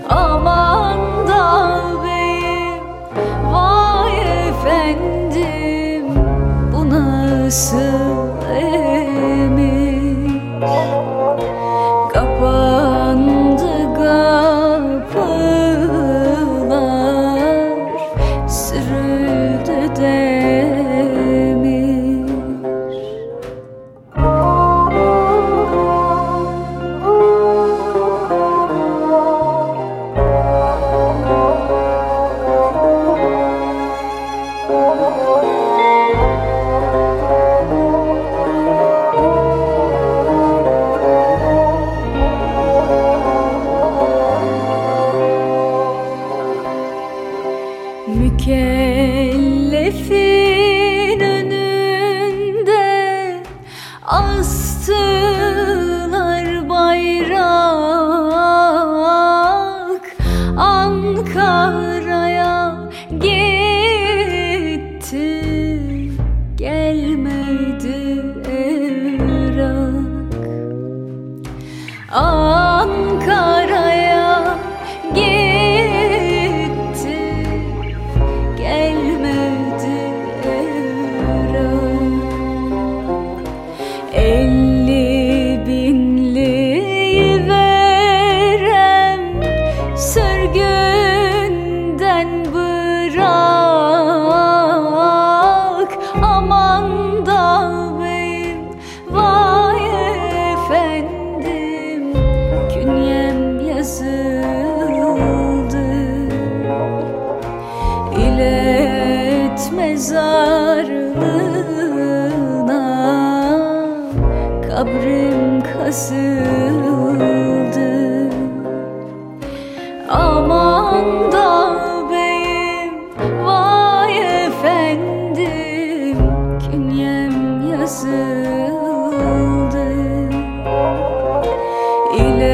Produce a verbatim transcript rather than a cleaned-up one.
Aman da beyim, vay efendim, bu nasıl emir? Kapandı kapılar, sürüldü demir. Mükellefin önünde astılar bayrak, Ankara'ya gitti, gelmedi evrak. Ankara'ya gitti, gelmedi evrak. Elli binliği verem, sürgünden bırak. Aman da beyim, vay efendim, künyem yazıldı. İlet mezarlığına, kabrim kazıldı. Aman da beyim, vay efendim, künyem yazıldı. İle